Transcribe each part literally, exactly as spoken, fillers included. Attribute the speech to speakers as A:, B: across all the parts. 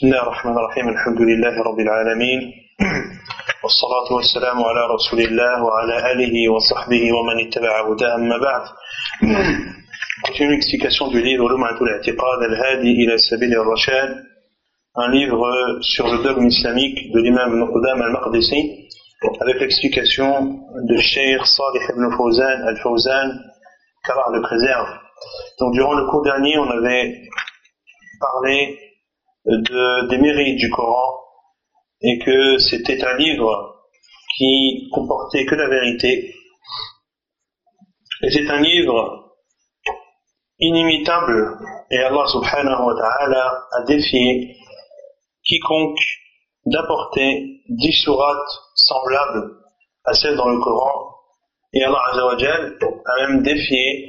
A: بسم الله الرحمن الرحيم الحمد لله رب العالمين والصلاة والسلام على رسول الله وعلى آله وصحبه ومن اتبع هداه أما بعد. Continue l'explication du livre Lum'atul I'tiqad al-Hadi ila Sabil al-Rashad, un livre sur le dogme islamique de l'imam Ibn Qudama al-Maqdisi, avec l'explication de Cheikh Salih ibn Fawzan al-Fawzan, qu'Allah le préserve. Donc durant le cours dernier, on avait parlé de, des mérites du Coran et que c'était un livre qui comportait que la vérité. Et c'est un livre inimitable et Allah subhanahu wa ta'ala a défié quiconque d'apporter dix sourates semblables à celles dans le Coran, et Allah azza wa jal a même défié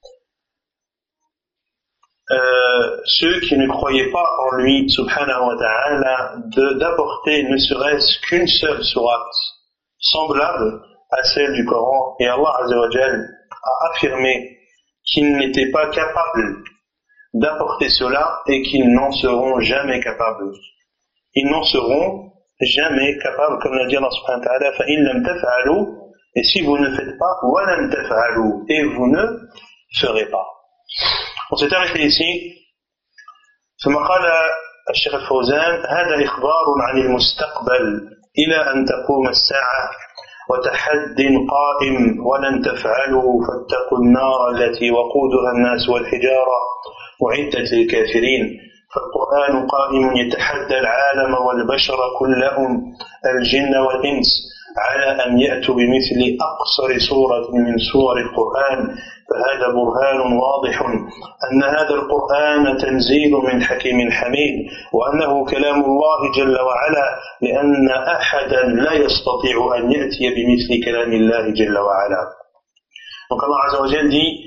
A: Euh, ceux qui ne croyaient pas en lui, subhanahu wa ta'ala, de, d'apporter ne serait-ce qu'une seule sourate semblable à celle du Coran. Et Allah azza wa jal a affirmé qu'ils n'étaient pas capables d'apporter cela et qu'ils n'en seront jamais capables. Ils n'en seront jamais capables, comme l'a dit Allah subhanahu wa ta'ala, فَإِن لَمْ تَفْعَلُوا, et si vous ne faites pas, وَلَمْ تَفْعَلُوا, et vous ne ferez pas. On s'est arrêté ici. ثم قال الشيخ الفوزان: هذا إخبار عن المستقبل إلى أن تقوم الساعة وتحد قائم ولن تفعلوا فاتقوا النار التي وقودها الناس والحجارة أعدت للكافرين. فالقرآن قائم يتحدى العالم والبشر كلهم الجن والإنس على أن يأتوا بمثل أقصر سورة من سور القرآن. فهذا برهان واضح أن هذا القرآن تنزيل من حكيم حميد وأنه كلام الله جل وعلا، لأن أحدا لا يستطيع أن يأتي بمثل كلام الله جل وعلا. Donc Allah Azza wa Jal dit: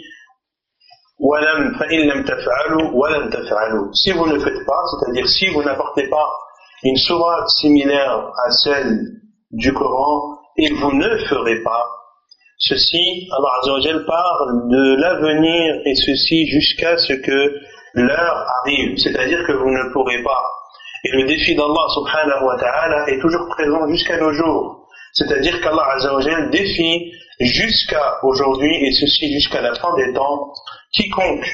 A: وَلَمْ فَإِن لَمْ تَفْعَلُوا وَلَمْ تَفْعَلُوا, si vous ne faites pas, c'est-à-dire si vous n'apportez pas une sourate similaire à celle du Coran, et vous ne ferez pas. Ceci, Allah Azza wa Jal parle de l'avenir, et ceci jusqu'à ce que l'heure arrive, c'est-à-dire que vous ne pourrez pas. Et le défi d'Allah subhanahu wa ta'ala est toujours présent jusqu'à nos jours, c'est-à-dire qu'Allah Azza wa Jal défie jusqu'à aujourd'hui, et ceci jusqu'à la fin des temps, quiconque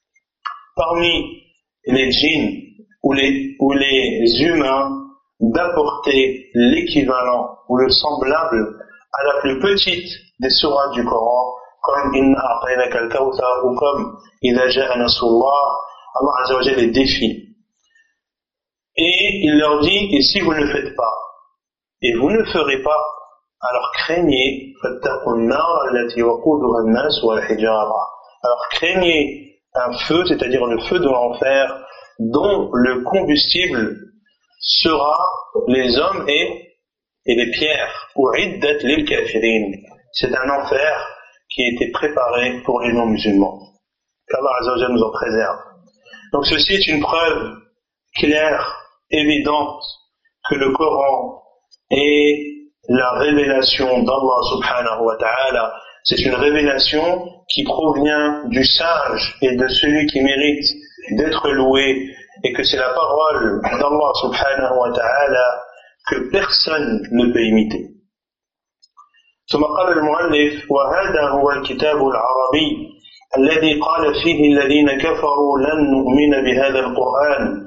A: parmi les djinns ou les, ou les humains d'apporter l'équivalent ou le semblable à la plus petite des sourates du Coran, comme Inna a'tainaka al-kawthar ou comme Idha ja'a nasrullah, Allah Azza wa Jalla les défie. Et il leur dit: et si vous ne faites pas, et vous ne ferez pas, alors craignez, fattaqun nar allati waquduha an-nas wal hijara. Alors craignez un feu, c'est-à-dire le feu de l'enfer, dont le combustible sera les hommes et, et les pierres. U'iddat lil kafirin. C'est un enfer qui a été préparé pour les non-musulmans. Qu'Allah Azza wa Jalla nous en préserve. Donc ceci est une preuve claire, évidente, que le Coran est la révélation d'Allah subhanahu wa ta'ala. C'est une révélation qui provient du sage et de celui qui mérite d'être loué, et que c'est la parole d'Allah subhanahu wa ta'ala que personne ne peut imiter. ثم قال المؤلف: وهذا هو الكتاب العربي الذي قال فيه الذين كفروا لن نؤمن بهذا القرآن.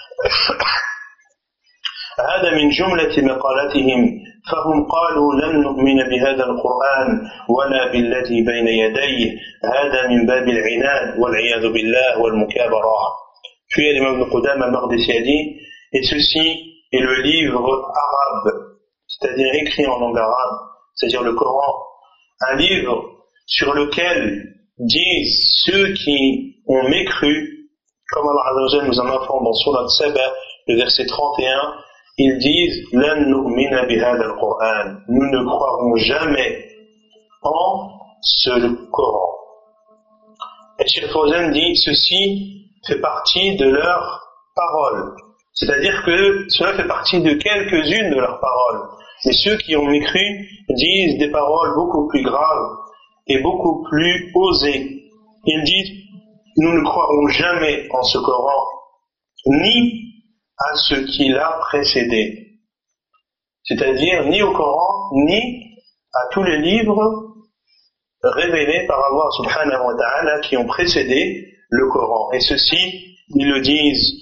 A: هذا من جملة مقالتهم، فهم قالوا لن نؤمن بهذا القرآن ولا بالذي بين يديه، هذا من باب العناد والعياذ بالله والمكابرة. Puis l'imam Ibn Qudama al-Maqdisi a dit: et ceci est le livre arabe, c'est-à-dire écrit en langue arabe, c'est-à-dire le Coran, un livre sur lequel disent ceux qui ont mécru, comme Allah Azza wa Jalla nous en informe dans Surat Saba, le verset trente et un, ils disent: lan nu'mina bihadha al-Qur'an, nous ne croirons jamais en ce Coran. Et Cheikh Fawzan dit: ceci fait partie de leurs paroles, c'est-à-dire que cela fait partie de quelques-unes de leurs paroles. Mais ceux qui ont mécru disent des paroles beaucoup plus graves et beaucoup plus osées. Ils disent: nous ne croirons jamais en ce Coran, ni à ce qui l'a précédé. C'est-à-dire ni au Coran, ni à tous les livres révélés par Allah subhanahu wa ta'ala qui ont précédé le Coran. Et ceci, ils le disent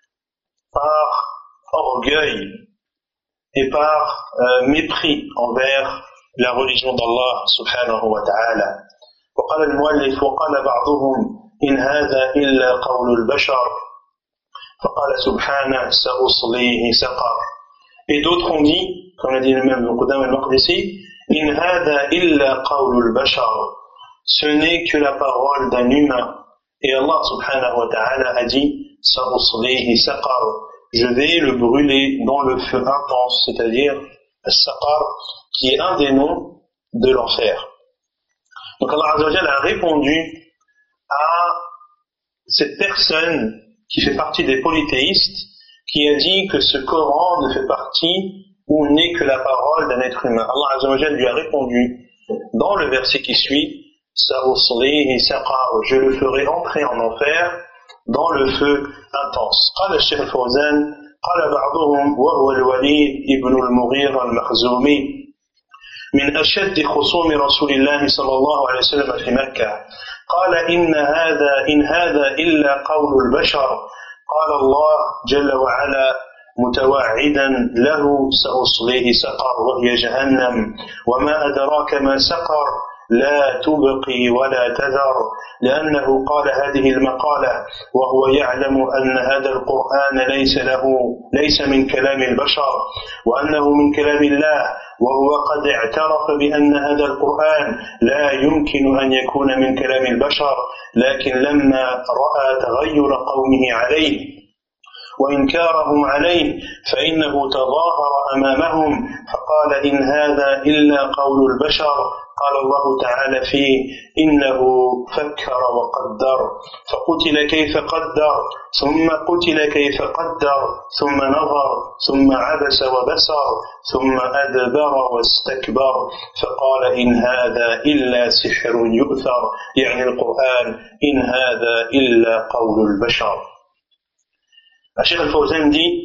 A: par orgueil et par euh, mépris envers la religion d'Allah subhanahu wa ta'ala. وقال المؤلف وقال بعضهم إن هذا إلا قول البشر فقال سبحانه سأصليه سقر. Et d'autres ont dit, comme l'a dit le même Qudam al-Maqdisi, إن هذا إلا قول البشر, ce n'est que la parole d'un humain. Et Allah subhanahu wa ta'ala a dit سأصليه سقر, je vais le brûler dans le feu intense, c'est-à-dire al-saqar, qui est un des noms de l'enfer. Donc Allah Azza wa Jalla a répondu à cette personne qui fait partie des polythéistes, qui a dit que ce Coran ne fait partie ou n'est que la parole d'un être humain. Allah Azza wa Jalla lui a répondu dans le verset qui suit Sa'uslihi saqar, je le ferai entrer en enfer dans le feu intense. قال الشيخ الفوزان قال بعضهم وهو الوليد ابن المغيرة المخزومي من أشد خصوم رسول الله صلى الله عليه وسلم في مكة قال إن هذا إن هذا إلا قول البشر قال الله جل وعلا متوعدا له سأصليه سقر وهي جهنم وما أدراك ما سقر لا تبقي ولا تذر لأنه قال هذه المقالة وهو يعلم أن هذا القرآن ليس له ليس من كلام البشر وأنه من كلام الله وهو قد اعترف بأن هذا القرآن لا يمكن أن يكون من كلام البشر لكن لما رأى تغير قومه عليه وإنكارهم عليه فإنه تظاهر أمامهم فقال إن هذا إلا قول البشر قال الله تعالى فيه إنه فكر وقدر فقتل كيف قدر ثم قتل كيف قدر ثم نظر ثم عبس وبسر ثم أدبر واستكبر فقال إن هذا إلا سحر يؤثر يعني القرآن إن هذا إلا قول البشر. Cheikh Al-Fawzan dit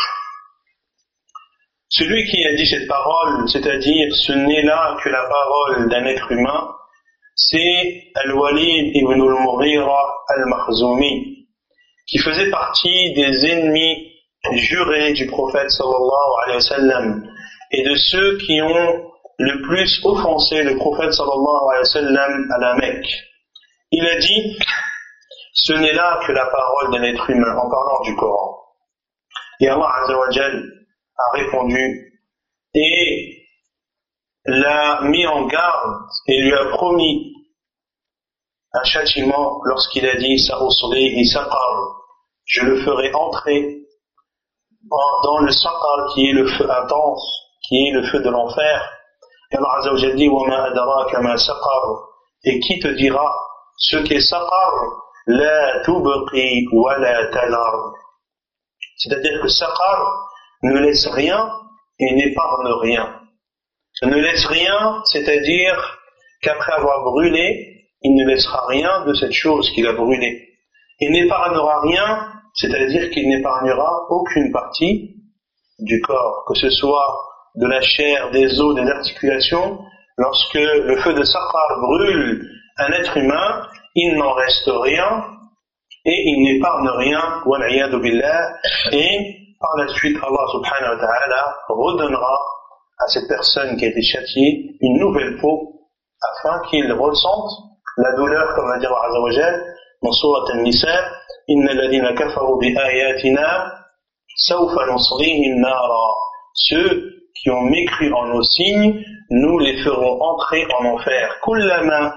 A: celui qui a dit cette parole, c'est-à-dire ce n'est là que la parole d'un être humain, c'est Al-Walid ibn al-Mughira al-Makhzumi, qui faisait partie des ennemis jurés du prophète sallallahu alayhi wa sallam et de ceux qui ont le plus offensé le prophète sallallahu alayhi wa sallam à la Mecque. Il a dit ce n'est là que la parole d'un être humain en parlant du Coran. Et Allah Azza wa Jal a répondu et l'a mis en garde et lui a promis un châtiment lorsqu'il a dit Sa'uslihi saqar, je le ferai entrer dans le saqar qui est le feu intense, qui est le feu de l'enfer. Et Allah Azza wa Jal dit wa ma adraka ma saqar, et qui te dira ce qu'est saqar? La tubqi wa la talar. C'est-à-dire que saqar ne laisse rien et n'épargne rien. Ne laisse rien, c'est-à-dire qu'après avoir brûlé, il ne laissera rien de cette chose qu'il a brûlée. Il n'épargnera rien, c'est-à-dire qu'il n'épargnera aucune partie du corps, que ce soit de la chair, des os, des articulations. Lorsque le feu de saqar brûle un être humain, il n'en reste rien et il n'épargne rien, wal'iyadu billah, et par la suite Allah subhanahu wa ta'ala redonnera à cette personne qui a été châtiée une nouvelle peau afin qu'il ressente la douleur, comme va dire Allah Azza wa Jal dans Surat An-Nisa, inna alladhina kafaru bi ayatina sawfa nuslihim nara, ceux qui ont mécru en nos signes, nous les ferons entrer en enfer. Kullama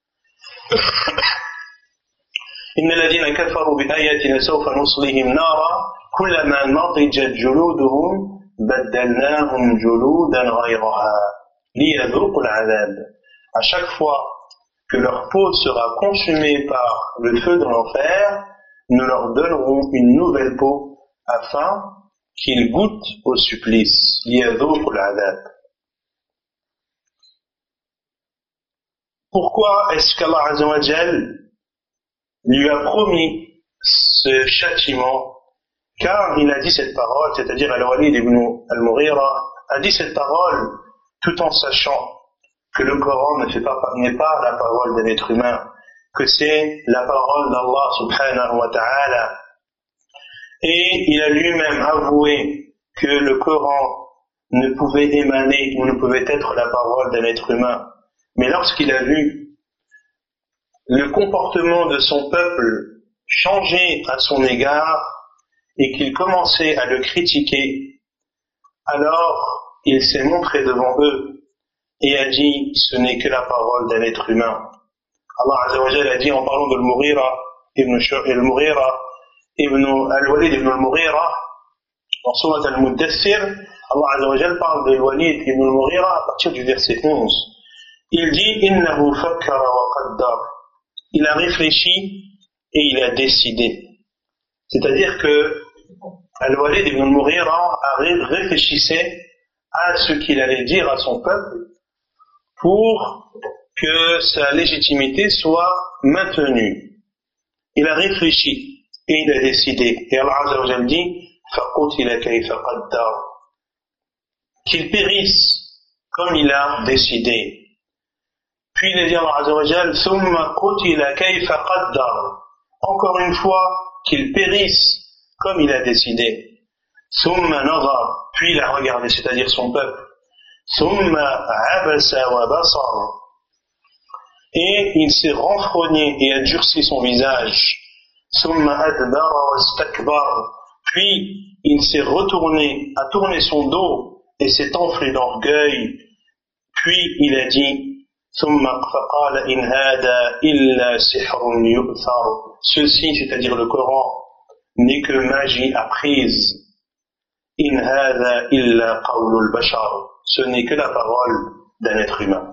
A: إن الذين كفروا بآياتنا سوف نصليهم نارا كلما نضجت جلودهم بدلناهم جلودا غيرها ليذوقوا العذاب. À chaque fois que leur peau sera consumée par le feu de l'enfer, nous leur donnerons une nouvelle peau afin qu'ils goûtent au supplice. ليذوقوا العذاب. Pourquoi est-ce qu'Allah Azza wa Jal lui a promis ce châtiment car il a dit cette parole, c'est-à-dire Al-Walid ibn al-Mughira a dit cette parole tout en sachant que le Coran ne fait pas, n'est pas la parole d'un être humain, que c'est la parole d'Allah subhanahu wa ta'ala. Et il a lui-même avoué que le Coran ne pouvait émaner ou ne pouvait être la parole d'un être humain. Mais lorsqu'il a vu le comportement de son peuple changer à son égard et qu'il commençait à le critiquer, alors il s'est montré devant eux et a dit ce n'est que la parole d'un être humain. Allah Azza wa Jalla a dit en parlant de Al-Mughira ibn Al-Mughira ibn Al-Walid ibn Al-Mughira dans Surat Al-Muddassir, Allah Azza wa Jalla parle de Al-Walid ibn Al-Mughira à partir du verset onze. Il dit innahu fakkara wa qaddar. Il a réfléchi et il a décidé. C'est-à-dire que Al-Walid ibn Al-Mughira réfléchissait à ce qu'il allait dire à son peuple pour que sa légitimité soit maintenue. Il a réfléchi et il a décidé. Et Allah Azza wa Jalla dit فَقُتِلَ كَيْفَ قَدَّرَ, qu'il périsse comme il a décidé. Puis il a dit Allah Azza wa Jalla ثُمَّ قُتِلَ كَيْفَ قَدَّرَ, encore une fois qu'il périsse comme il a décidé. ثُمَّ نَظَرَ, puis il a regardé, c'est-à-dire son peuple. ثُمَّ عَبَسَ وَبَصَرَ, et il s'est renfrogné et a durci son visage. ثُمَّ أَدْبَرَ وَاسْتَكْبَرَ, puis il s'est retourné, a tourné son dos et s'est enflé d'orgueil. Puis il a dit ثُمَّ فَقَالَ إِنْ هَذَا إِلَّا سِحْرٌ يُؤْثَرُ, ceci, c'est-à-dire le Coran, n'est que magie apprise. إِنْ هَذَا إِلَّا قَوْلُ الْبَشَرِ, ce n'est que la parole d'un être humain.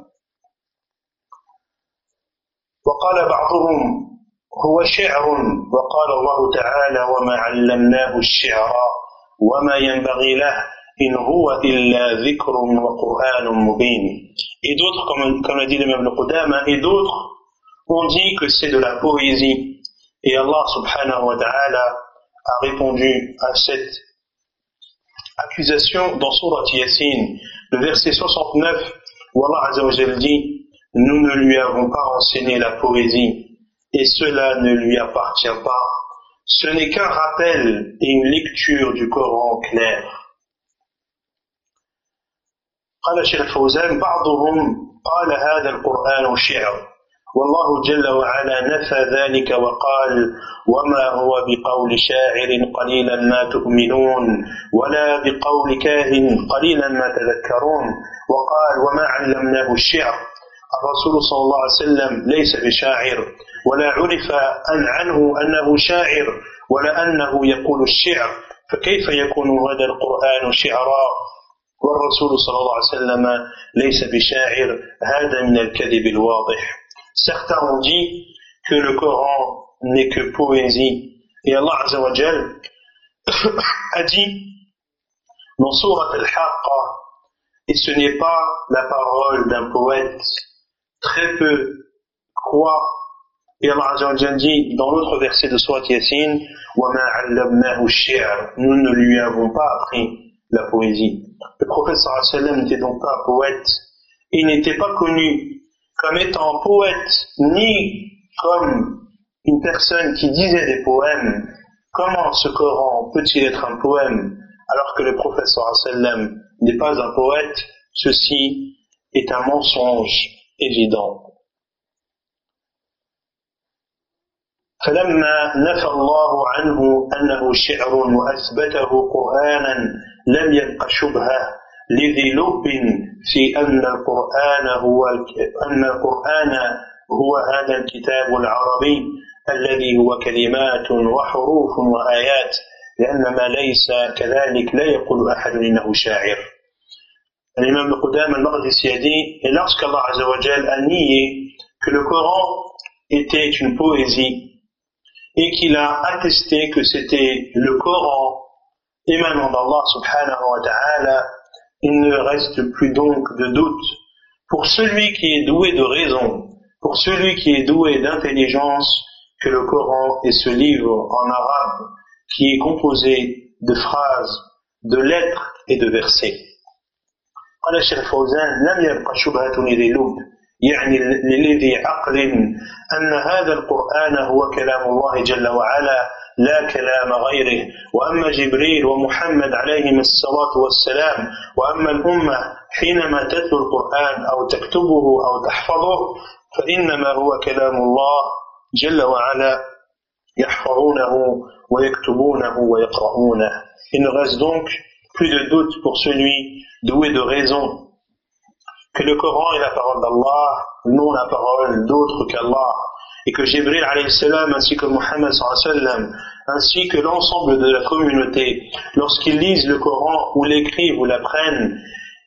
A: وقال بعضهم هو شعر, وقال الله تعالى وما علمناه الشعر وما ينبغي له إن هو إلا ذكر وقرآن مبين. Et d'autres, comme, comme l'a dit l'imam Ibn Qudama, et d'autres ont dit que c'est de la poésie. Et Allah subhanahu wa ta'ala a répondu à cette accusation dans Surat Yasin, le verset soixante-neuf, où Allah Azza wa Jalla dit nous ne lui avons pas enseigné la poésie et cela ne lui appartient pas. Ce n'est qu'un rappel et une lecture du Coran clair. قال الشيخ الفوزان بعضهم قال هذا القرآن شعر والله جل وعلا نفى ذلك وقال وما هو بقول شاعر قليلا ما تؤمنون ولا بقول كاهن قليلا ما تذكرون وقال وما علمناه الشعر الرسول صلى الله عليه وسلم ليس بشاعر ولا عرف أن عنه أنه شاعر ولا أنه يقول الشعر فكيف يكون هذا القرآن شعرا والرسول صلى الله عليه وسلم ليس بشاعر هذا من الكذب الواضح. Certains ont dit que le Coran n'est que poésie et Allah Azza wa Jal a dit dans Surat Al-Haqqa et ce n'est pas la parole d'un poète. Très peu croient. Et Allah Azza wa Jalla dit dans l'autre verset de Surat Yasin وَمَا عَلَّمْنَاهُ الشِّعْرَ, nous ne lui avons pas appris la poésie. Le prophète sallallahu alayhi wa sallam n'était donc pas poète. Il n'était pas connu comme étant poète ni comme une personne qui disait des poèmes. Comment ce Coran peut-il être un poème alors que le prophète sallallahu alayhi wa sallam n'est pas un poète? Ceci est un mensonge évident. فلما نفى الله عنه أنه شعر وأثبته قرآنا لم يبق شبهة لذي لب في أن القرآن هو أن القرآن هو هذا الكتاب العربي الذي هو كلمات وحروف وآيات لأن ما ليس كذلك لا يقول أحد إنه شاعر. L'imam Ibn Qudama al-Maqdisi a dit, et lorsqu'Allah Azza wa Jal a nié que le Coran était une poésie et qu'il a attesté que c'était le Coran émanant d'Allah subhanahu wa ta'ala, il ne reste plus donc de doute pour celui qui est doué de raison, pour celui qui est doué d'intelligence, que le Coran est ce livre en arabe qui est composé de phrases, de lettres et de versets. قال الشيخ الفوزان لم يبقى شبهة لذي لب يعني لذي عقل أن هذا القرآن هو كلام الله جل وعلا لا كلام غيره، وأما جبريل ومحمد عليهم الصلاة والسلام وأما الأمة حينما تتلو القرآن أو تكتبه أو تحفظه فإنما هو كلام الله جل وعلا يحفظونه ويكتبونه ويقرؤونه. Il ne reste donc plus de doute pour celui doué de raison que le Coran est la parole d'Allah, non la parole d'autre qu'Allah, et que Jibril alayhi salam ainsi que Muhammad sallallahu alayhi wa sallam ainsi que l'ensemble de la communauté, lorsqu'ils lisent le Coran ou l'écrivent ou l'apprennent,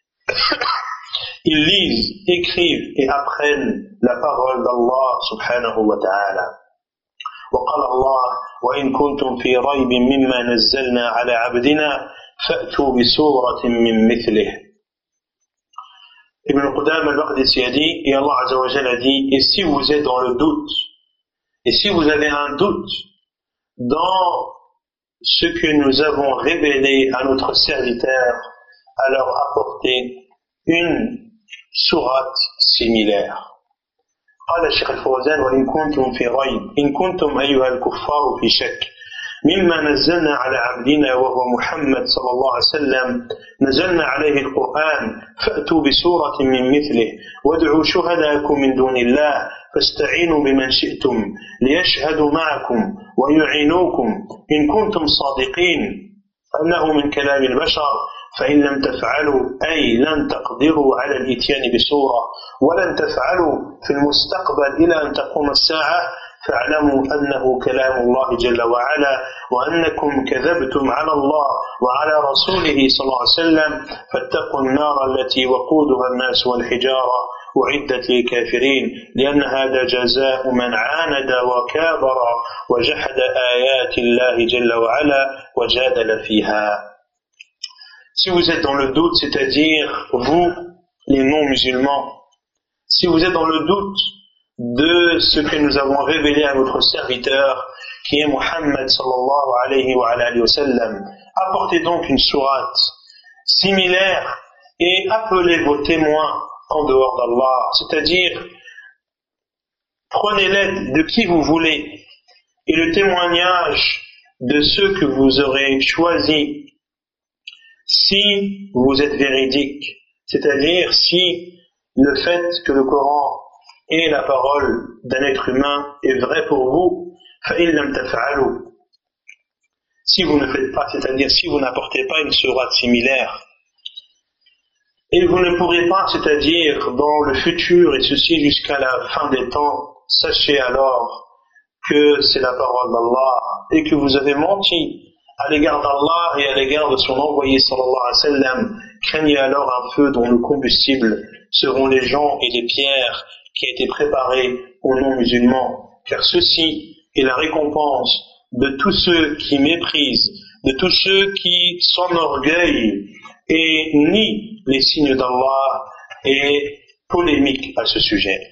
A: ils lisent, écrivent et apprennent la parole d'Allah subhanahu wa ta'ala. وقال الله وإن كنتم في ريب مما نزلنا على عبدنا فأتوا بسورة من مثله. Ibn Qudam al-Maqdisi a dit, et Allah Azza wa Jalla a dit, et si vous êtes dans le doute, et si vous avez un doute dans ce que nous avons révélé à notre serviteur, alors apportez une sourate similaire. قال الشيخ الفوزان وإن كنتم في ريب إن كنتم أيها الكفار في شك مما نزلنا على عبدنا وهو محمد صلى الله عليه وسلم نزلنا عليه القرآن فأتوا بسورة من مثله وادعوا شهداءكم من دون الله فاستعينوا بمن شئتم ليشهدوا معكم ويعينوكم إن كنتم صادقين أنه من كلام البشر فإن لم تفعلوا أي لن تقدروا على الإتيان بسورة ولن تفعلوا في المستقبل إلى أن تقوم الساعة فاعلموا أنه كلام الله جل وعلا وأنكم كذبتم على الله وعلى رسوله صلى الله عليه وسلم فاتقوا النار التي وقودها الناس والحجارة أعدت للكافرين لأن هذا جزاء من عاند وكابر وجحد آيات الله جل وعلا وجادل فيها. Si vous êtes dans le doute, c'est-à-dire vous, les non-musulmans, si vous êtes dans le doute de ce que nous avons révélé à notre serviteur, qui est Muhammad sallallahu alayhi wa alayhi wa sallam, apportez donc une sourate similaire et appelez vos témoins en dehors d'Allah, c'est-à-dire prenez l'aide de qui vous voulez et le témoignage de ceux que vous aurez choisis si vous êtes véridique, c'est-à-dire si le fait que le Coran est la parole d'un être humain est vrai pour vous, فَإِن لَمْ تَفْعَلُوا. Si vous ne faites pas, c'est-à-dire si vous n'apportez pas une sourate similaire, et vous ne pourrez pas, c'est-à-dire dans le futur et ceci jusqu'à la fin des temps, sachez alors que c'est la parole d'Allah et que vous avez menti à l'égard d'Allah et à l'égard de son envoyé sallallahu alayhi wa sallam. Craignez alors un feu dont le combustible seront les gens et les pierres qui a été préparés aux non-musulmans, car ceci est la récompense de tous ceux qui méprisent, de tous ceux qui s'enorgueillent et nient les signes d'Allah et polémiquent à ce sujet.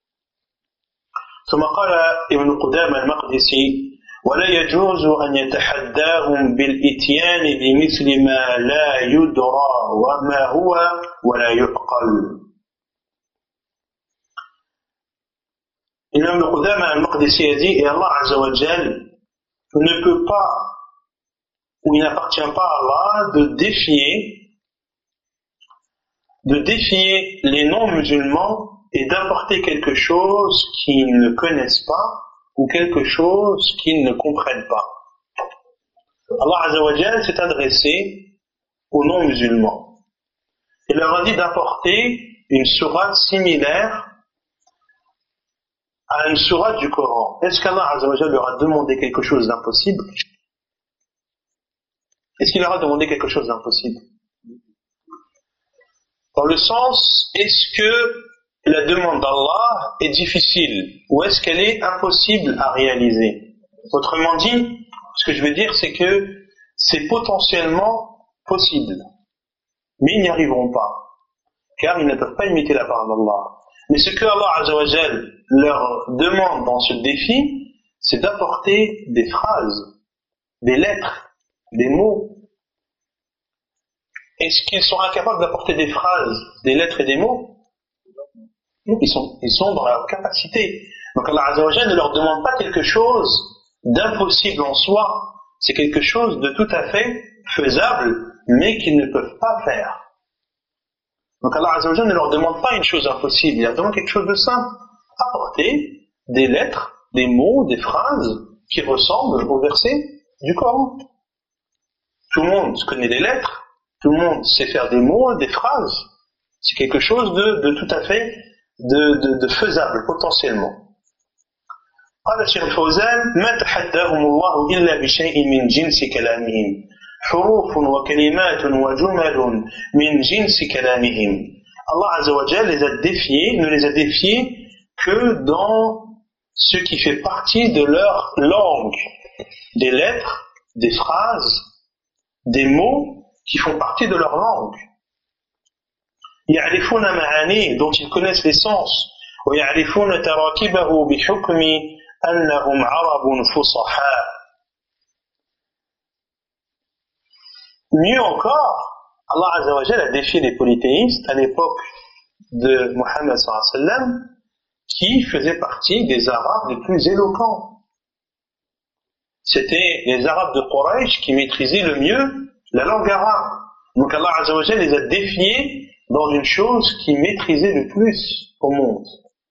A: ثم قال ابن قدامة المقدسي ولا يجوز أن يتحداهم بالإتيان بمثل ما لا يدرى وما هو ولا يعقل. Ibn Qudama al-Maqdisi a dit, et Allah Azza wa Jal ne peut pas, ou il n'appartient pas à Allah de défier, de défier les non-musulmans et d'apporter quelque chose qu'ils ne connaissent pas ou quelque chose qu'ils ne comprennent pas. Allah Azza wa Jal s'est adressé aux non-musulmans. Il leur a dit d'apporter une sourate similaire à une sourate du Coran. Est-ce qu'Allah Azza wa Jal leur a demandé quelque chose d'impossible? Est-ce qu'il leur a demandé quelque chose d'impossible? Dans le sens, est-ce que la demande d'Allah est difficile ou est-ce qu'elle est impossible à réaliser? Autrement dit, ce que je veux dire, c'est que c'est potentiellement possible, mais ils n'y arriveront pas, car ils ne peuvent pas imiter la parole d'Allah. Mais ce que Allah Azza wa Jal leur demande dans ce défi, c'est d'apporter des phrases, des lettres, des mots. Est-ce qu'ils sont incapables d'apporter des phrases, des lettres et des mots? Non, ils sont, ils sont dans leur capacité. Donc Allah Azza wa Jalla ne leur demande pas quelque chose d'impossible en soi. C'est quelque chose de tout à fait faisable, mais qu'ils ne peuvent pas faire. Donc Allah Azza wa Jalla ne leur demande pas une chose impossible, il leur demande quelque chose de simple. Apporter des lettres, des mots, des phrases qui ressemblent aux versets du Coran. Tout le monde connaît des lettres, tout le monde sait faire des mots, des phrases. C'est quelque chose de, de tout à fait de, de, de faisable potentiellement. قال الشيخ الفوزان ما تحداهم الله إلا بشيء من جنس كلامهم حروف وكلمات وجمل من جنس كلامهم. Allah Azza wa Jalla les a défiés, ne les a défiés que dans ce qui fait partie de leur langue, des lettres, des phrases, des mots qui font partie de leur langue. يعرفون معانيه, dont ils connaissent les sens, ويعرفون تراكيبه بحكم أنهم عرب فصحاء. Mieux encore, Allah Azza wa Jalla a défié les polythéistes à l'époque de Muhammad sallallahu alayhi wa sallam, qui faisaient partie des Arabes les plus éloquents. C'était les Arabes de Quraysh qui maîtrisaient le mieux la langue arabe. Donc Allah Azza wa Jalla les a défiés dans une chose qu'ils maîtrisaient le plus au monde.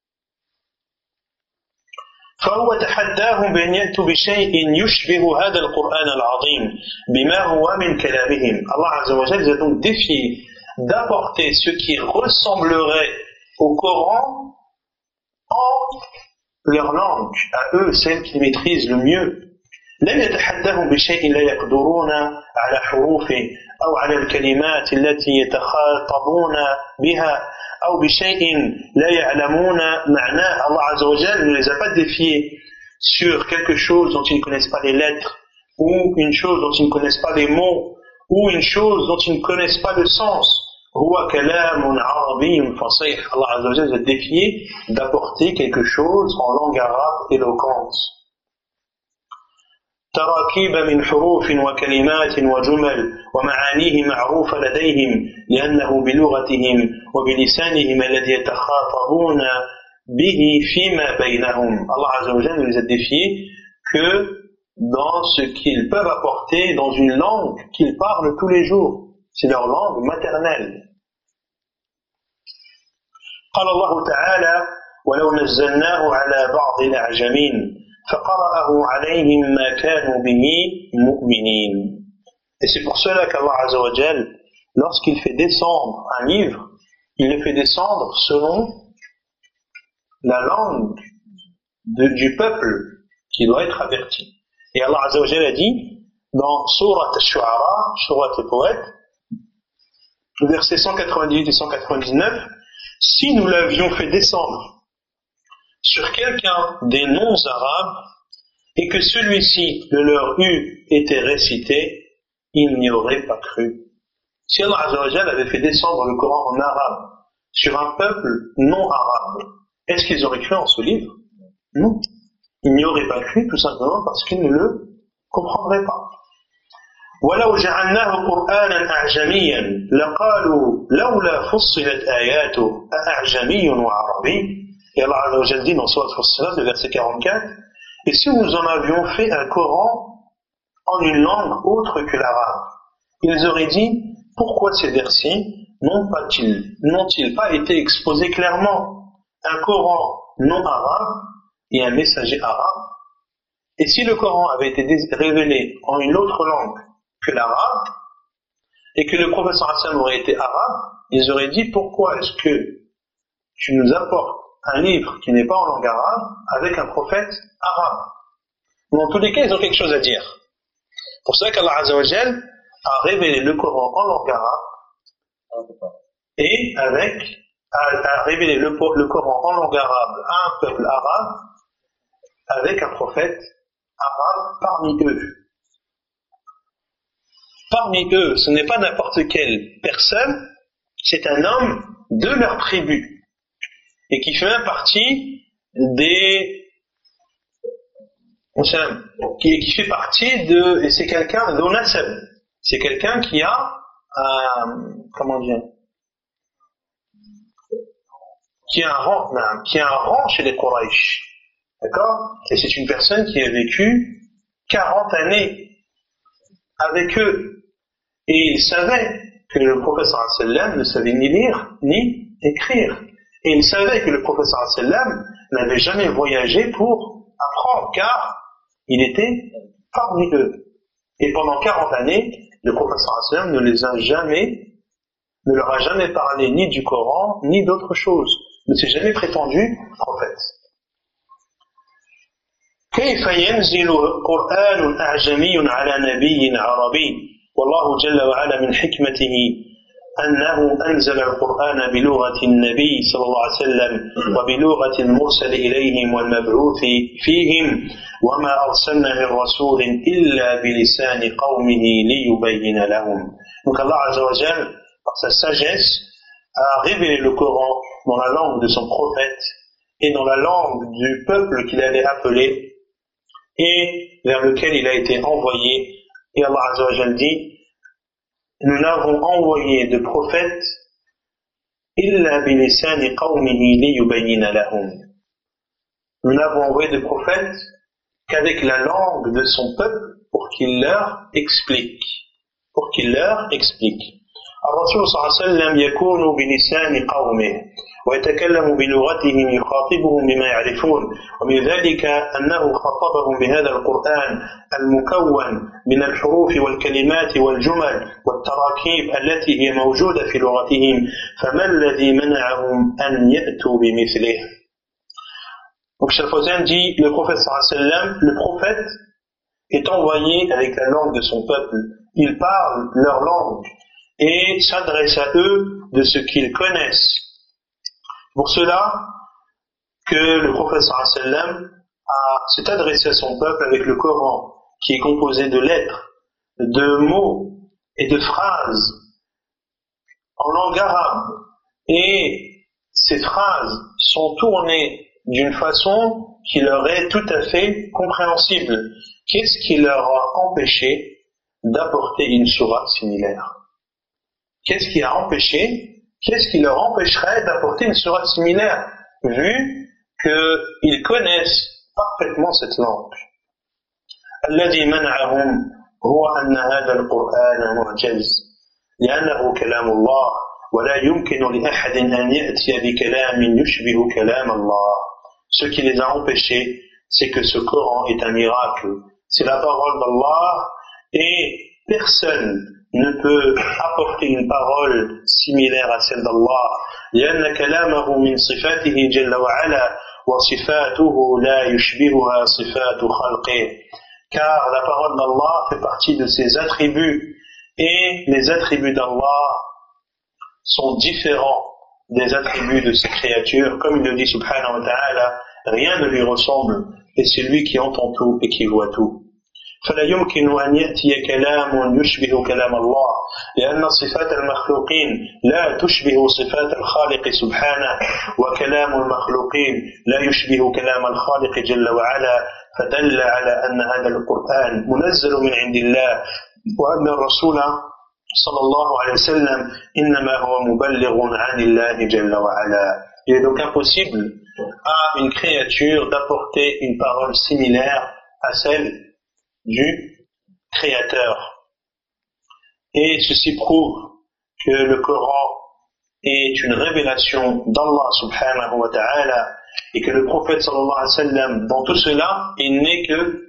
A: فهو تحداهم بأن يأتوا بشيء يشبه هذا القرآن العظيم بما هو من كلامهم. Allah Azza wa Jalla les a donc défiés d'apporter ce qui ressemblerait au Coran en leur langue, à eux, celle qu'ils maîtrisent le mieux. لم يتحداهم بشيء لا يقدرون على حروفه أو على الكلمات التي يتخاطبون بها أو بشيء لا يعلمون معناه. Allah Azza wa Jalla ne les a pas défiés sur quelque chose dont ils ne connaissent pas les lettres, ou une chose dont ils ne connaissent pas les mots, ou une chose dont ils ne connaissent pas le sens. هو كلام عربي فصيح. Allah Azza wa Jalla les a défiés d'apporter quelque chose en langue arabe éloquente. تراكيب من حروف وكلمات وجمل ومعانيه معروفة لديهم لأنه بلغتهم وبلسانهم الذي يتخاطبون به فيما بينهم. Allah Azza wa Jalla les a défiés que dans ce qu'ils peuvent apporter dans une langue qu'ils parlent tous les jours. C'est leur langue maternelle. قال الله تعالى ولو نزلناه على بعض الأعجمين فقرأه عليهم ما كانوا به مؤمنين. Et c'est pour cela qu'Allah Azza wa Jalla, lorsqu'il fait descendre un livre, il le fait descendre selon la langue de, du peuple qui doit être averti. Et Allah Azza wa Jalla a dit dans Surat Ash-Shu'ara, Surat des poètes, versets cent quatre-vingt-dix-huit et cent quatre-vingt-dix-neuf, si nous l'avions fait descendre sur quelqu'un des non-arabes et que celui-ci le leur eût été récité, il n'y aurait pas cru. Si Allah Azza wa Jalla avait fait descendre le Coran en arabe sur un peuple non-arabe, est-ce qu'ils auraient cru en ce livre? Non. Ils n'y auraient pas cru tout simplement parce qu'ils ne le comprendraient pas. ولو جعلناه قرآنا أعجميا لقالوا لولا فصلت آياته أأعجمي وعربي. Et Allah Azza wa Jalla dit dans Surat Fussilat, le verset quarante-quatre, et si nous en avions fait un Coran en une langue autre que l'arabe, ils auraient dit, pourquoi ces versets n'ont-ils, n'ont-ils pas été exposés clairement? Un Coran non arabe et un messager arabe. Et si le Coran avait été révélé en une autre langue que l'arabe, et que le prophète sallallahu alayhi wa sallam aurait été arabe, ils auraient dit, pourquoi est-ce que tu nous apportes un livre qui n'est pas en langue arabe avec un prophète arabe? Dans tous les cas, ils ont quelque chose à dire. Pour cela qu'Allah Azza wa Jalla a révélé le Coran en langue arabe et avec a, a révélé le, le Coran en langue arabe à un peuple arabe avec un prophète arabe parmi eux. Parmi eux, ce n'est pas n'importe quelle personne, c'est un homme de leur tribu et qui fait même partie des qui, qui fait partie de, et c'est quelqu'un d'onasab, c'est quelqu'un qui a, euh, comment dire, qui a un rang, non, qui a un rang chez les Quraysh, d'accord? Et c'est une personne qui a vécu quarante années avec eux, et il savait que le prophète sallallahu alayhi wa sallam ne savait ni lire ni écrire, et il savait que le prophète sallallahu alayhi wa sallam n'avait jamais voyagé pour apprendre, car il était parmi eux. Et pendant quarante années, le prophète sallallahu alayhi wa sallam ne les a jamais, ne leur a jamais parlé ni du Coran, ni d'autre chose, ne s'est jamais prétendu prophète. كيف ينزل قرآن أعجمي على نبي عربي والله جل وعلا من حكمته أنه أنزل القرآن بلغة النبي صلى الله عليه وسلم وبلغة المرسل إليهم والمبعوث فيهم وما أرسلنا من رسول إلا بلسان قومه ليبين لهم. Donc Allah Azza wa Jal, par sa sagesse, a révélé le Coran dans la langue de son prophète et dans la langue du peuple qu'il allait appeler et vers lequel il a été envoyé. Et Allah Azza wa Jal dit: nous n'avons envoyé de prophète illa bilisani qawmihi liyubayyina lahum. Nous n'avons envoyé de prophète qu'avec la langue de son peuple pour qu'il leur explique. Pour qu'il leur explique. الرسول صلى الله عليه وسلم يكون بلسان قومه ويتكلم بلغتهم يخاطبهم بما يعرفون ومن ذلك أنه خاطبهم بهذا القرآن المكون من الحروف والكلمات والجمل والتراكيب التي هي موجودة في لغتهم فما الذي منعهم أن يأتوا بمثله. Donc Cheikh Fawzan dit, le prophète sallallahu alayhi wa sallam, le prophète est envoyé avec la langue de son peuple, il parle leur langue et s'adresse à eux de ce qu'ils connaissent. Pour cela que le prophète sallallahu alayhi wa sallam s'est adressé à son peuple avec le Coran, qui est composé de lettres, de mots et de phrases en langue arabe. Et ces phrases sont tournées d'une façon qui leur est tout à fait compréhensible. Qu'est-ce qui leur a empêché d'apporter une sourate similaire? Qu'est-ce qui a empêché, qu'est-ce qui leur empêcherait d'apporter une sourate similaire, vu qu'ils connaissent parfaitement cette langue? الذي منعهم هو أن هذا القرآن معجز لأنه كلام الله ولا يمكن لأحد أن يأتي بكلام يشبه كلام الله. Ce qui les a empêchés, c'est que ce Coran est un miracle, c'est la parole d'Allah et personne ne peut apporter une parole similaire à celle d'Allah. لأن كلامه من صفاته جل وعلا وصفاته لا يشبهها صفات خلقه. Car la parole d'Allah fait partie de ses attributs et les attributs d'Allah sont différents des attributs de ses créatures. Comme il le dit subhanahu wa ta'ala, rien ne lui ressemble et c'est lui qui entend tout et qui voit tout. فلا يمكن أن يأتي كلام يشبه كلام الله لأن صفات المخلوقين لا تشبه صفات الخالق سبحانه وكلام المخلوقين لا يشبه كلام الخالق جل وعلا فدل على أن هذا القرآن منزل من عند الله وأن الرسول صلى الله عليه وسلم إنما هو مبلغ عن الله جل وعلا. Il est donc impossible à une créature d'apporter une parole similaire à celle du Créateur. Et ceci prouve que le Coran est une révélation d'Allah subhanahu wa ta'ala et que le prophète sallallahu alayhi wa sallam, dans tout cela, il n'est que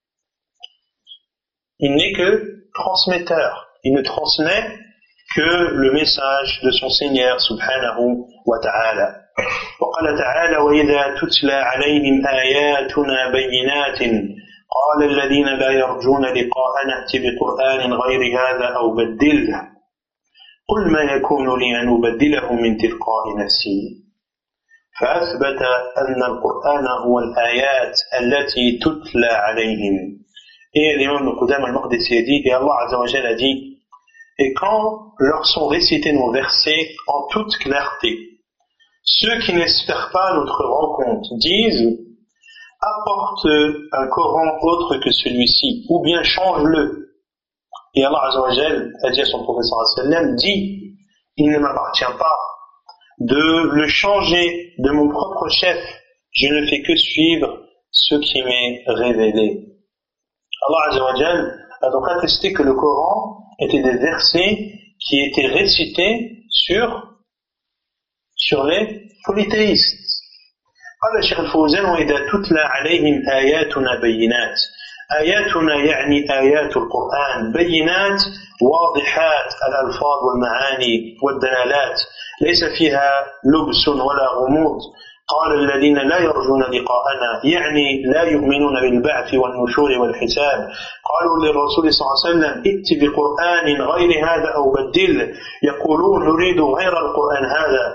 A: il n'est que transmetteur. Il ne transmet que le message de son Seigneur subhanahu wa ta'ala. وقال تعالى وإذا تتلى عليهم آياتنا بينات قال الذين لا يرجون لقاءنا ائت بقرآن غير هذا أو بدله قل ما يكون لي أن أبدله من تلقاء نفسي فأثبت أن القرآن هو الآيات التي تتلى عليهم. Et l'imam de Qudam al-Maqdisi a dit, et Allah Azza wa Jalla a dit, et quand leur sont récités nos versets en toute clarté, ceux qui n'espèrent pas notre rencontre disent apporte un Coran autre que celui-ci, ou bien change-le. Et Allah Azza wa Jal a dit à son prophète sallallahu alayhi wa sallam, dit, il ne m'appartient pas de le changer de mon propre chef, je ne fais que suivre ce qui m'est révélé. Allah Azza wa Jal a donc attesté que le Coran était des versets qui étaient récités sur, sur les polythéistes. قال الشيخ الفوزان وإذا تتلى عليهم آياتنا بينات آياتنا يعني آيات القرآن بينات واضحات الألفاظ والمعاني والدلالات ليس فيها لبس ولا غموض قال الذين لا يرجون لقاءنا يعني لا يؤمنون بالبعث والنشور والحساب قالوا للرسول صلى الله عليه وسلم ائت بقرآن غير هذا أو بدله يقولون نريد غير القرآن هذا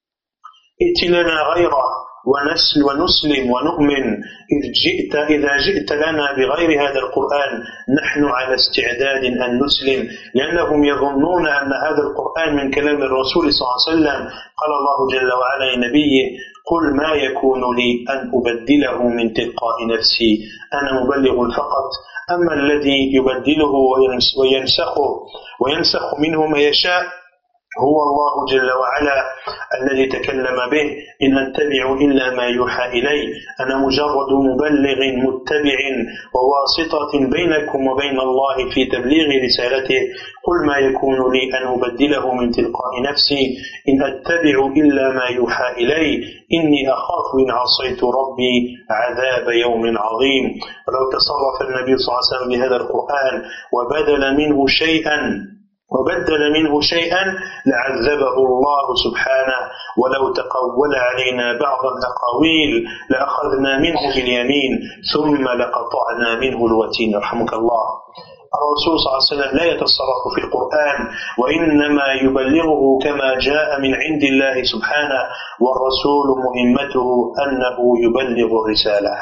A: ائت لنا غيره ونسل ونسلم ونؤمن إذ جئت إذا جئت لنا بغير هذا القرآن نحن على استعداد أن نسلم لأنهم يظنون أن هذا القرآن من كلام الرسول صلى الله عليه وسلم قال الله جل وعلا لنبيه قل ما يكون لي أن أبدله من تلقاء نفسي أنا مبلغ فقط أما الذي يبدله وينسخه وينسخ منه ما يشاء هو الله جل وعلا الذي تكلم به إن أتبع إلا ما يوحى إلي أنا مجرد مبلغ متبع وواسطة بينكم وبين الله في تبليغ رسالته قل ما يكون لي أن أبدله من تلقاء نفسي إن أتبع إلا ما يوحى إلي إني أخاف إن عصيت ربي عذاب يوم عظيم ولو تصرف النبي صلى الله عليه وسلم بهذا القرآن وبدل منه شيئا وبدل منه شيئا لعذبه الله سبحانه ولو تقول علينا بعض الأقاويل لأخذنا منه باليمين ثم لقطعنا منه الوتين رحمك الله. الرسول صلى الله عليه وسلم لا يتصرف في القرآن وإنما يبلغه كما جاء من عند الله سبحانه والرسول مهمته أنه يبلغ الرسالة.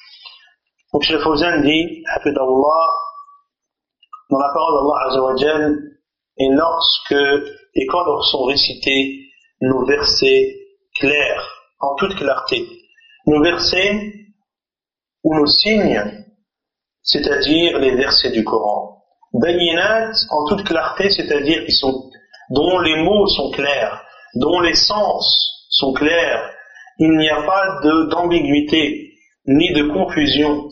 A: Donc Cheikh Fawzan dit, Hafidahullah, dans la parole d'Allah Azza wa Jal, et lorsque, et quand leur sont récités nos versets clairs, en toute clarté, nos versets ou nos signes, c'est-à-dire les versets du Coran, bayinat, en toute clarté, c'est-à-dire qu'ils sont, dont les mots sont clairs, dont les sens sont clairs, il n'y a pas de, d'ambiguïté, ni de confusion.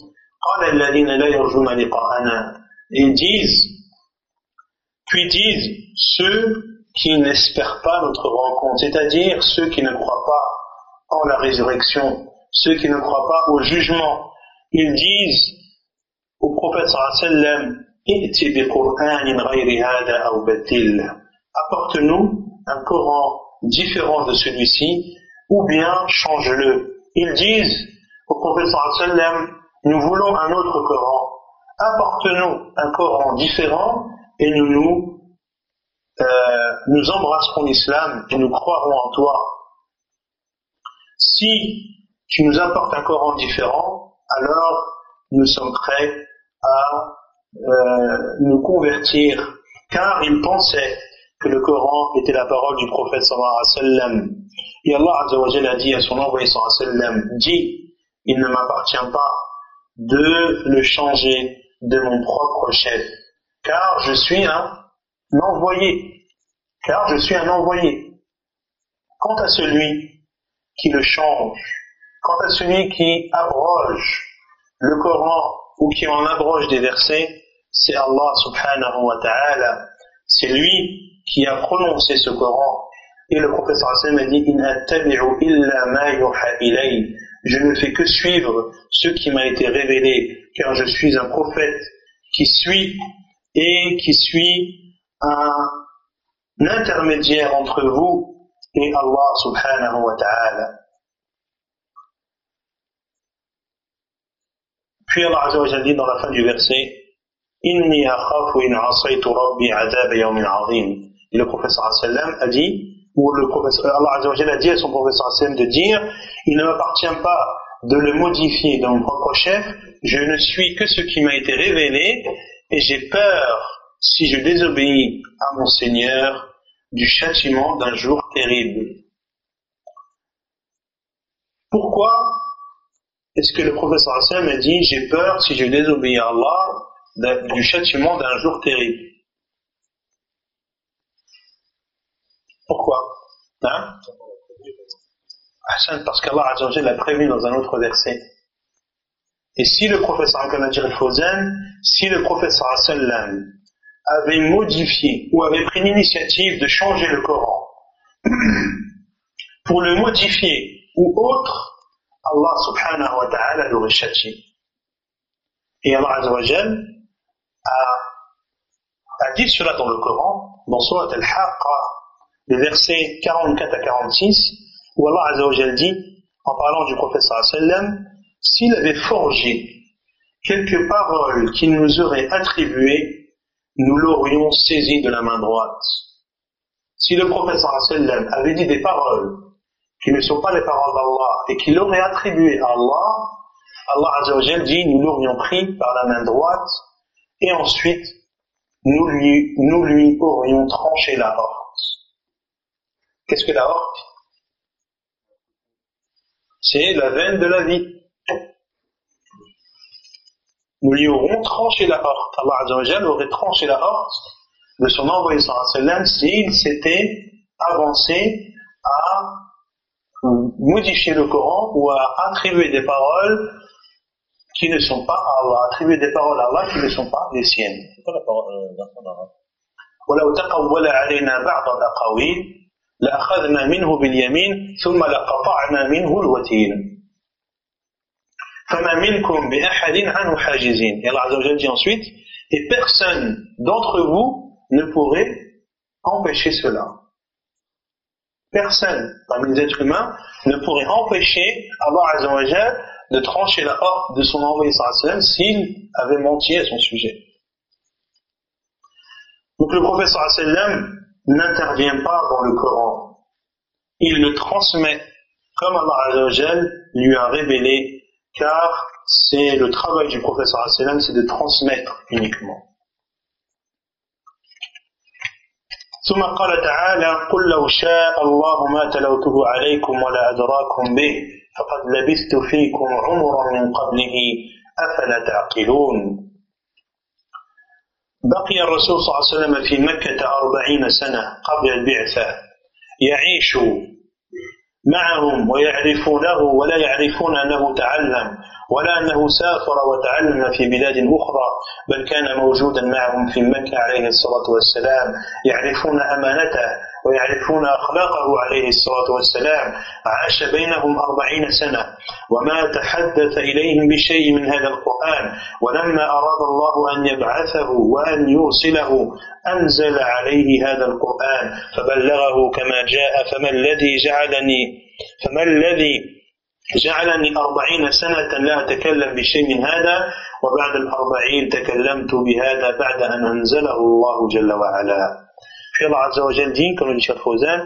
A: Ils disent, puis disent ceux qui n'espèrent pas notre rencontre, c'est-à-dire ceux qui ne croient pas en la résurrection, ceux qui ne croient pas au jugement. Ils disent au prophète sallallahu alayhi wa sallam, apporte-nous un Coran différent de celui-ci, ou bien change-le. Ils disent au prophète sallallahu alayhi wa sallam, nous voulons un autre Coran, apporte-nous un Coran différent, et nous nous, euh, nous embrasserons l'islam et nous croirons en toi. Si tu nous apportes un Coran différent, alors nous sommes prêts à euh, nous convertir, car ils pensaient que le Coran était la parole du prophète sallallahu alayhi wa sallam. Et Allah Azza wa Jalla a dit à son envoyé sallallahu alayhi wa sallam, dis, il ne m'appartient pas de le changer de mon propre chef. Car je suis un envoyé. Car je suis un envoyé. Quant à celui qui le change, quant à celui qui abroge le Coran ou qui en abroge des versets, c'est Allah subhanahu wa ta'ala. C'est lui qui a prononcé ce Coran. Et le prophète sallallahu alayhi wa sallam a dit, In attabi'u illa ma yuha ilay. Je ne fais que suivre ce qui m'a été révélé, car je suis un prophète qui suit et qui suit un intermédiaire entre vous et Allah subhanahu wa ta'ala. Puis Allah Azza wa Jalla dit dans la fin du verset, Inni akhafu in asaytu rabbi adhab yawmin azim. Et le prophète sallallahu alayhi wa sallam a dit, ou le prophète, Allah Azza wa Jalla a dit à son prophète sallallahu alayhi wa sallam de dire, il ne m'appartient pas de le modifier dans mon propre chef, je ne suis que ce qui m'a été révélé, et j'ai peur, si je désobéis à mon Seigneur, du châtiment d'un jour terrible. Pourquoi est-ce que le prophète sallallahu alayhi wa sallam a dit j'ai peur si je désobéis à Allah du châtiment d'un jour terrible? Pourquoi? Hein? Hassan, parce qu'Allah Azza wa Jalla l'a prévu dans un autre verset. Et si le prophète sallallahu alayhi wa sallam, si le prophète sallallahu alayhi wa sallam avait modifié ou avait pris l'initiative de changer le Coran pour le modifier ou autre, Allah subhanahu wa ta'ala l'aurait châtié. Et Allah Azza wa Jalla a, a dit cela dans le Coran, dans Surat Al-Haqqa, les versets quarante-quatre à quarante-six, où Allah Azza wa Jalla dit, en parlant du prophète sallallahu alayhi wa sallam, s'il avait forgé quelques paroles qu'il nous aurait attribuées, nous l'aurions saisi de la main droite. Si le prophète sallallahu alayhi wa sallam avait dit des paroles qui ne sont pas les paroles d'Allah et qu'il l'aurait attribuées à Allah, Allah Azza wa Jalla dit, nous l'aurions pris par la main droite et ensuite nous lui, nous lui aurions tranché la horte. Qu'est-ce que la horte? C'est la veine de la vie. Nous lui aurons tranché la horte. Allah Azza wa Jalla aurait tranché la horte de son envoyé sallallahu alayhi wa sallam s'il s'était avancé à modifier le Coran ou à attribuer des paroles qui ne sont pas à Allah, attribuer des paroles à Allah qui ne sont pas les siennes. C'est quoi la parole en arabe? وَلَوْ تَقَوَّلَ عَلَيْنَا بَعْضَ الْأَقَاوِيلِ لَأَخَذْنَا مِنْهُ بِالْيَمِينِ ثُمَّ لَقَطَعْنَا مِنْهُ الْوَتِينَ فَمَا مِنْكُمْ بِأَحَدٍ عَنْهُ حَاجِزِينَ. Et Allah Azza wa Jalla dit ensuite, et personne d'entre vous ne pourrait empêcher cela. Personne parmi les êtres humains ne pourrait empêcher Allah Azza wa Jalla de trancher la horte de son envoyé sallallahu alayhi wa sallam s'il avait menti à son sujet. Donc le prophète sallallahu alayhi wa sallam n'intervient pas dans le Coran. Il le transmet comme Allah Azza wa Jalla lui a révélé, car c'est le travail du prophète sallallahu alayhi wa sallam, c'est de transmettre uniquement. ثم قال تعالى قل لو شاء الله ما تلوته عليكم ولا أدراكم به فقد لبثت فيكم عمرا من قبله أفلا تعقلون. بقي الرسول صلى الله عليه وسلم في مكة أربعين سنة قبل البعثة يعيش معهم ويعرفونه ولا يعرفون أنه تعلم ولا أنه سافر وتعلم في بلاد أخرى، بل كان موجودا معهم في مكة عليه الصلاة والسلام، يعرفون أمانته ويعرفون أخلاقه عليه الصلاة والسلام. عاش بينهم أربعين سنة وما تحدث إليهم بشيء من هذا القرآن، ولما أراد الله أن يبعثه وأن يرسله أنزل عليه هذا القرآن فبلغه كما جاء. فما الذي جعلني فما الذي جعلني أربعين سنة لا أتكلم بشيء من هذا وبعد الأربعين تكلمت بهذا بعد أن أنزله الله جل وعلا. Puis Allah Azza wa Jalla dit, comme le dit Cheikh Fawzan,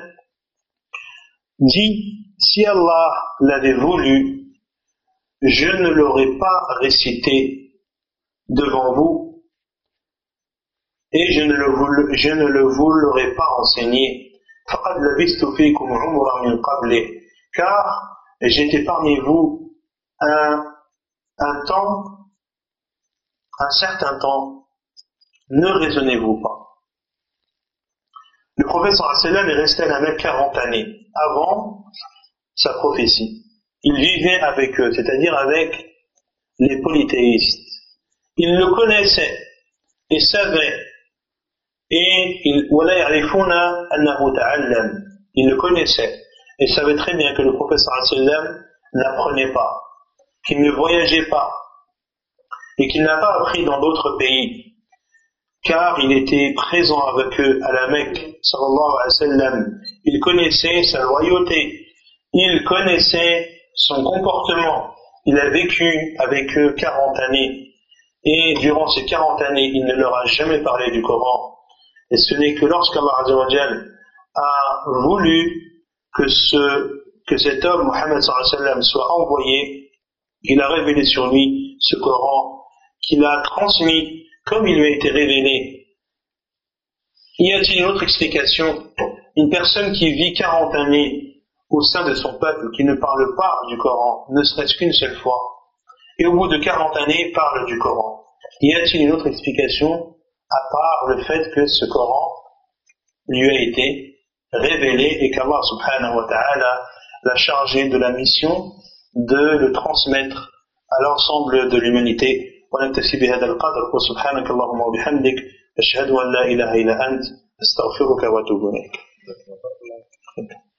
A: dit, si Allah l'avait voulu, je ne l'aurais pas récité devant vous et je ne le vous, je ne le vous l'aurais pas enseigné. فَقَدْ لَبِثْتُ فِيكُمْ عُمُرًا مِنْ قَبْلِ, car j'étais parmi vous un, un temps, un certain temps, ne raisonnez-vous pas. Le prophète sallallahu alayhi wa sallam est resté à la Mecque quarante années avant sa prophétie. Il vivait avec eux, c'est-à-dire avec les polythéistes. Il le connaissait et savait, et il il le connaissait et savait très bien que le prophète sallallahu alayhi wa sallam n'apprenait pas, qu'il ne voyageait pas et qu'il n'a pas appris dans d'autres pays, car il était présent avec eux à la Mecque sallallahu alayhi wa sallam. Il connaissait sa loyauté, il connaissait son comportement. Il a vécu avec eux quarante années et durant ces quarante années il ne leur a jamais parlé du Coran. Et ce n'est que lorsqu'Allah Azza wa Jalla a voulu que, ce, que cet homme, Muhammad sallallahu alayhi wa sallam, soit envoyé, il a révélé sur lui ce Coran qu'il a transmis comme il lui a été révélé. Y a-t-il une autre explication? Une personne qui vit quarante années au sein de son peuple, qui ne parle pas du Coran, ne serait-ce qu'une seule fois, et au bout de quarante années parle du Coran. Y a-t-il une autre explication à part le fait que ce Coran lui a été révélé et qu'Allah subhanahu wa ta'ala l'a chargé de la mission de le transmettre à l'ensemble de l'humanité. ونكتفي بهذا القدر وسبحانك اللهم وبحمدك أشهد أن لا إله إلا أنت أستغفرك وأتوب إليك.